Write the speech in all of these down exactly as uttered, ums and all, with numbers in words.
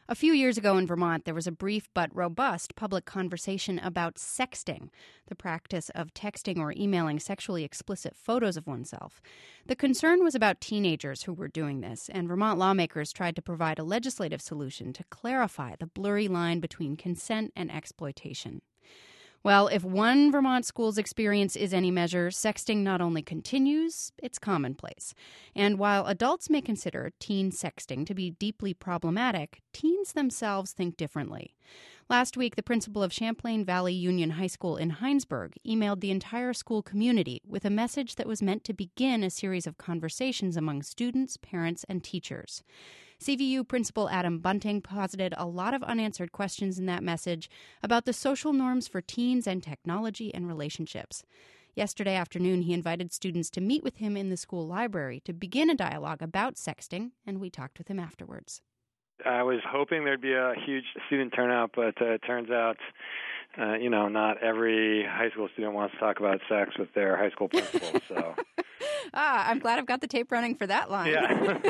A few years ago in Vermont, there was a brief but robust public conversation about sexting, the practice of texting or emailing sexually explicit photos of oneself. The concern was about teenagers who were doing this, and Vermont lawmakers tried to provide a legislative solution to clarify the blurry line between consent and exploitation. Well, if one Vermont school's experience is any measure, sexting not only continues, it's commonplace. And while adults may consider teen sexting to be deeply problematic, teens themselves think differently. Last week, the principal of Champlain Valley Union High School in Hinesburg emailed the entire school community with a message that was meant to begin a series of conversations among students, parents, and teachers. C V U Principal Adam Bunting posited a lot of unanswered questions in that message about the social norms for teens and technology and relationships. Yesterday afternoon, he invited students to meet with him in the school library to begin a dialogue about sexting, and we talked with him afterwards. I was hoping there'd be a huge student turnout, but uh, it turns out, uh, you know, not every high school student wants to talk about sex with their high school principal. So, ah, I'm glad I've got the tape running for that line. Yeah.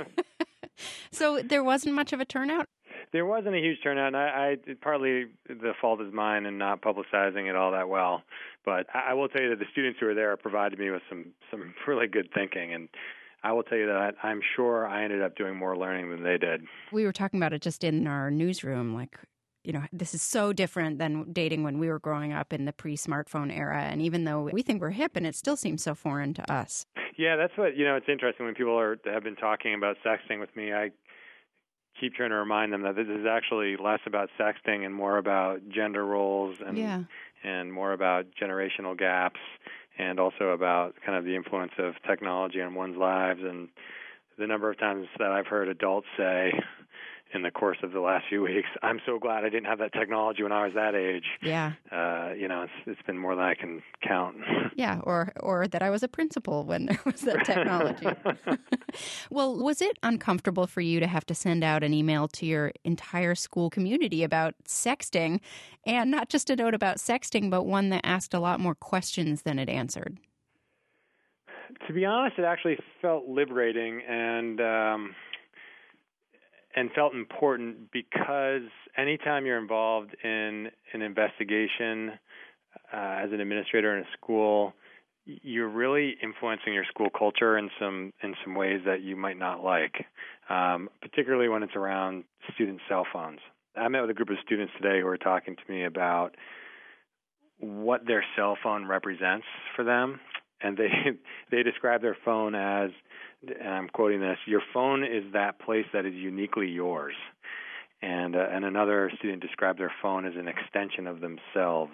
So there wasn't much of a turnout? There wasn't a huge turnout, and I, I partly the fault is mine in not publicizing it all that well. But I, I will tell you that the students who were there provided me with some, some really good thinking, and I will tell you that I'm sure I ended up doing more learning than they did. We were talking about it just in our newsroom, like, you know, this is so different than dating when we were growing up in the pre-smartphone era. And even though we think we're hip, and it still seems so foreign to us. Yeah, that's what, you know, it's interesting when people are have been talking about sexting with me. I keep trying to remind them that this is actually less about sexting and more about gender roles and yeah. and more about generational gaps and also about kind of the influence of technology on one's lives. And the number of times that I've heard adults say in the course of the last few weeks, I'm so glad I didn't have that technology when I was that age. Yeah. Uh, you know, it's it's been more than I can count. Yeah, or or that I was a principal when there was that technology. Well, was it uncomfortable for you to have to send out an email to your entire school community about sexting, and not just a note about sexting, but one that asked a lot more questions than it answered? To be honest, it actually felt liberating and um, and felt important because anytime you're involved in an investigation uh, as an administrator in a school, you're really influencing your school culture in some in some ways that you might not like, um, particularly when it's around student cell phones. I met with a group of students today who were talking to me about what their cell phone represents for them, and they they describe their phone as, and I'm quoting this, your phone is that place that is uniquely yours. And uh, and another student described their phone as an extension of themselves.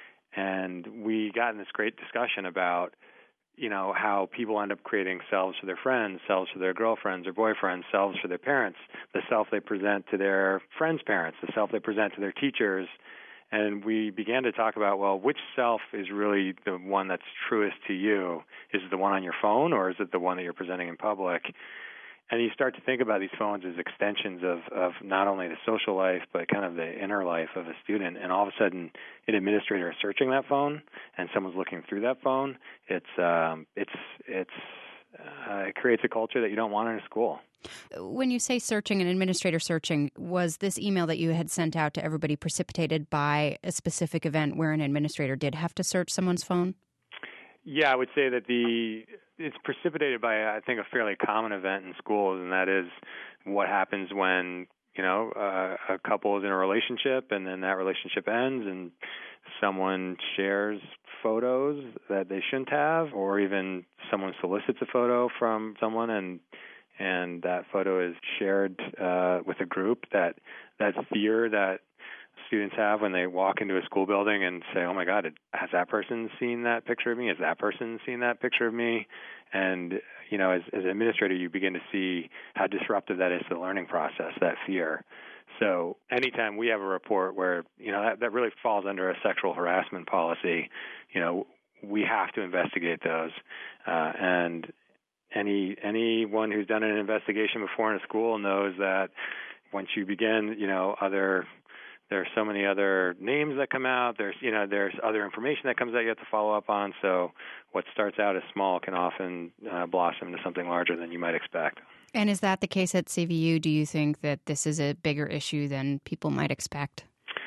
And we got in this great discussion about, you know, how people end up creating selves for their friends, selves for their girlfriends or boyfriends, selves for their parents, the self they present to their friends' parents, the self they present to their teachers. And we began to talk about, well, which self is really the one that's truest to you? Is it the one on your phone, or is it the one that you're presenting in public? And you start to think about these phones as extensions of, of not only the social life, but kind of the inner life of a student. And all of a sudden, an administrator is searching that phone, and someone's looking through that phone. It's um, it's it's uh, it creates a culture that you don't want in a school. When you say searching and administrator searching, was this email that you had sent out to everybody precipitated by a specific event where an administrator did have to search someone's phone? Yeah, I would say that the it's precipitated by, I think, a fairly common event in schools, and that is what happens when, you know, uh, a couple is in a relationship and then that relationship ends and someone shares photos that they shouldn't have, or even someone solicits a photo from someone and and that photo is shared uh, with a group. That that fear that students have when they walk into a school building and say, oh, my God, has that person seen that picture of me? Has that person seen that picture of me? And, you know, as, as an administrator, you begin to see how disruptive that is to the learning process, that fear. So anytime we have a report where, you know, that, that really falls under a sexual harassment policy, you know, we have to investigate those. Uh, and any anyone who's done an investigation before in a school knows that once you begin, you know, other There are so many other names that come out. There's, you know, there's other information that comes out you have to follow up on. So what starts out as small can often uh, blossom into something larger than you might expect. And is that the case at C V U? Do you think that this is a bigger issue than people might expect?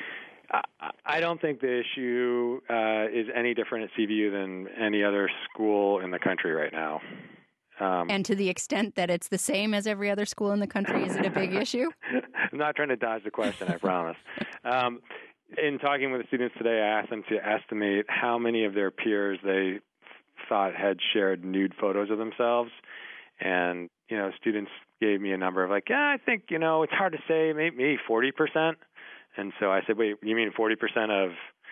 I don't think the issue uh, is any different at C V U than any other school in the country right now. Um, and to the extent that it's the same as every other school in the country, is it a big issue? I'm not trying to dodge the question, I promise. Um, in talking with the students today, I asked them to estimate how many of their peers they thought had shared nude photos of themselves. And, you know, students gave me a number of like, yeah, I think, you know, it's hard to say, maybe, maybe forty percent. And so I said, wait, you mean forty percent of,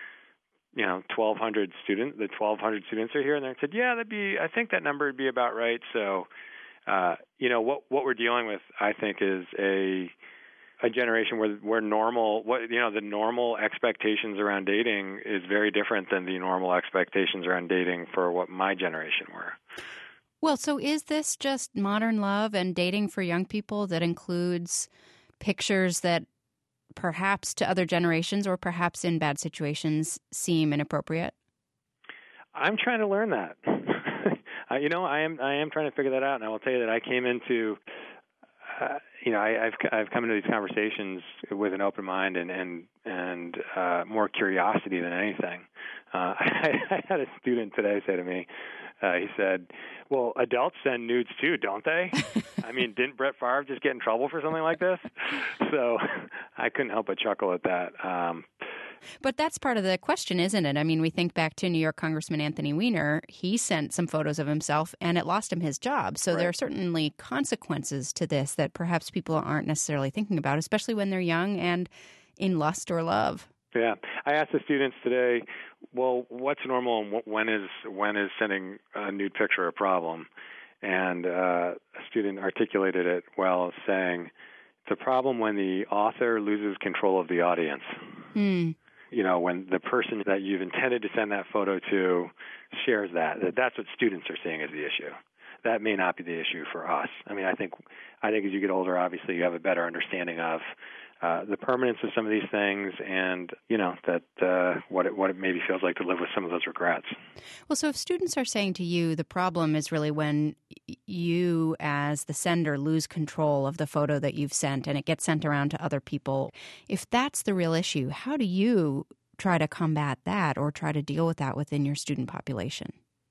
you know, twelve hundred students, the twelve hundred students are here? And they said, yeah, that'd be, I think that number would be about right. So, uh, you know, what, what we're dealing with, I think, is a, a generation where, where normal, what, you know, the normal expectations around dating is very different than the normal expectations around dating for what my generation were. Well, so is this just modern love and dating for young people that includes pictures that perhaps to other generations or perhaps in bad situations seem inappropriate? I'm trying to learn that. uh, you know, I am I am trying to figure that out, and I will tell you that I came into, uh, you know, I, I've I've come into these conversations with an open mind and and and uh, more curiosity than anything. Uh, I, I had a student today say to me, uh, he said, "Well, adults send nudes too, don't they?" I mean, didn't Brett Favre just get in trouble for something like this? So I couldn't help but chuckle at that. Um, but that's part of the question, isn't it? I mean, we think back to New York Congressman Anthony Weiner. He sent some photos of himself, and it lost him his job. So right. There are certainly consequences to this that perhaps people aren't necessarily thinking about, especially when they're young and in lust or love. Yeah, I asked the students today, well, what's normal and when is when is sending a nude picture a problem? And uh, a student articulated it well, saying, it's a problem when the author loses control of the audience. Mm. You know, when the person that you've intended to send that photo to shares that, that's what students are seeing as the issue. That may not be the issue for us. I mean, I think I think as you get older, obviously you have a better understanding of uh, the permanence of some of these things, and you know that uh, what it what it maybe feels like to live with some of those regrets. Well, so if students are saying to you, the problem is really when you, as the sender, lose control of the photo that you've sent, and it gets sent around to other people. If that's the real issue, how do you try to combat that, or try to deal with that within your student population?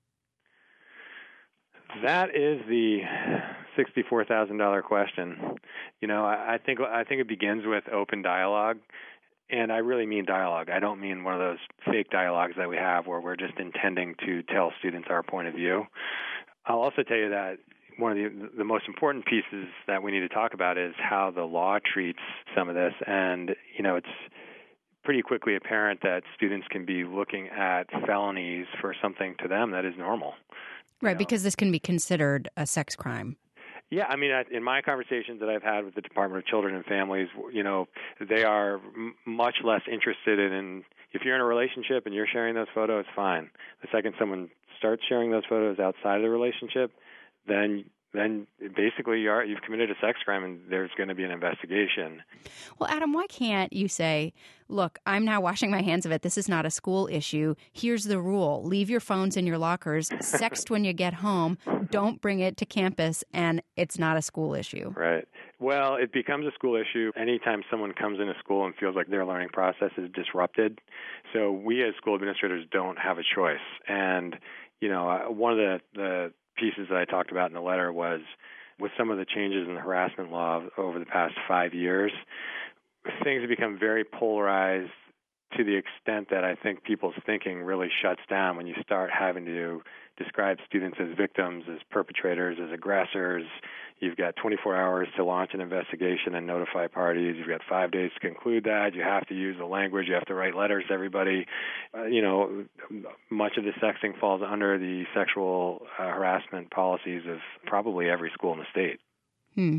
That is the sixty-four thousand dollars question. You know, I, I think I think it begins with open dialogue, and I really mean dialogue. I don't mean one of those fake dialogues that we have where we're just intending to tell students our point of view. I'll also tell you that one of the the most important pieces that we need to talk about is how the law treats some of this, and you know, it's pretty quickly apparent that students can be looking at felonies for something to them that is normal. Right, know. Because this can be considered a sex crime. Yeah, I mean, in my conversations that I've had with the Department of Children and Families, you know, they are m- much less interested in, if you're in a relationship and you're sharing those photos, fine. The second someone starts sharing those photos outside of the relationship, then then basically you are, you've committed a sex crime and there's going to be an investigation. Well, Adam, why can't you say, look, I'm now washing my hands of it. This is not a school issue. Here's the rule. Leave your phones in your lockers. Sext when you get home. Don't bring it to campus, and it's not a school issue. Right. Well, it becomes a school issue anytime someone comes into school and feels like their learning process is disrupted. So we as school administrators don't have a choice. And, you know, one of the, the pieces that I talked about in the letter was with some of the changes in the harassment law over the past five years, things have become very polarized to the extent that I think people's thinking really shuts down when you start having to describe students as victims, as perpetrators, as aggressors. You've got twenty-four hours to launch an investigation and notify parties. You've got five days to conclude that. You have to use the language. You have to write letters to everybody. Uh, you know, much of the sexting falls under the sexual uh, harassment policies of probably every school in the state. Hmm.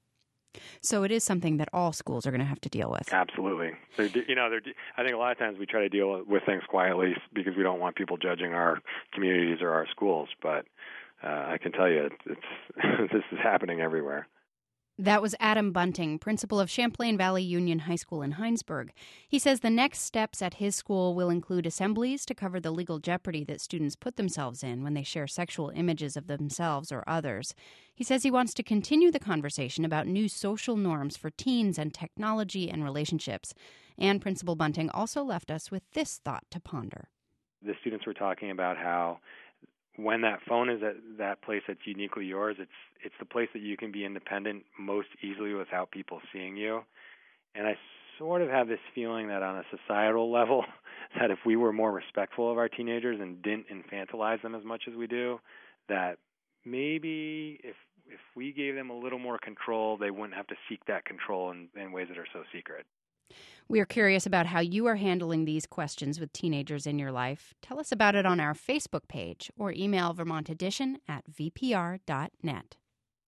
So it is something that all schools are going to have to deal with. Absolutely. They're, you know, they're, I think a lot of times we try to deal with things quietly because we don't want people judging our communities or our schools. But uh, I can tell you, it's, it's this is happening everywhere. That was Adam Bunting, principal of Champlain Valley Union High School in Heinsberg. He says the next steps at his school will include assemblies to cover the legal jeopardy that students put themselves in when they share sexual images of themselves or others. He says he wants to continue the conversation about new social norms for teens and technology and relationships. And Principal Bunting also left us with this thought to ponder. The students were talking about how when that phone is at that place that's uniquely yours, it's it's the place that you can be independent most easily without people seeing you. And I sort of have this feeling that on a societal level, that if we were more respectful of our teenagers and didn't infantilize them as much as we do, that maybe if if we gave them a little more control, they wouldn't have to seek that control in, in ways that are so secret. We are curious about how you are handling these questions with teenagers in your life. Tell us about it on our Facebook page or email Vermont Edition at v p r dot net.